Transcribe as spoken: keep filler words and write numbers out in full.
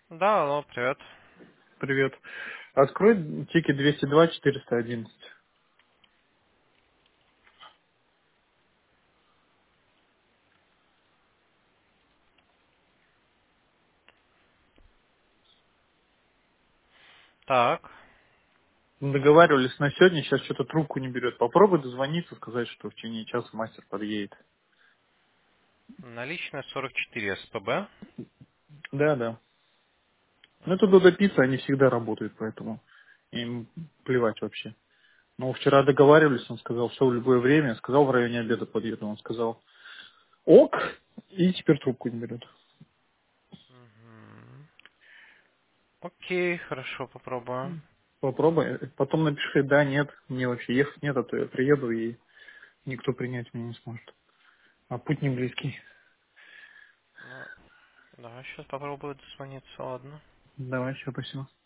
Да, алло, привет. Привет. Открой тикет двести два четыреста одиннадцать. Так, Договаривались на сегодня, сейчас что-то трубку не берет. Попробуй дозвониться, сказать, что в течение часа мастер подъедет. наличная сорок четыре СПБ. Да, да. Ну это Мгм. Додо Пицца, они всегда работают, поэтому им плевать вообще. Но вчера договаривались, он сказал, все в любое время. Я сказал, в районе обеда подъеду. Он сказал, ок, и теперь трубку не берет. Мгм. Окей, хорошо, попробую. Попробуй. Потом напиши, да, нет, мне вообще ехать нет, а то я приеду и никто принять меня не сможет. А путь не близкий. Ну, да, сейчас попробую дозвониться, ладно. Давай, все, спасибо.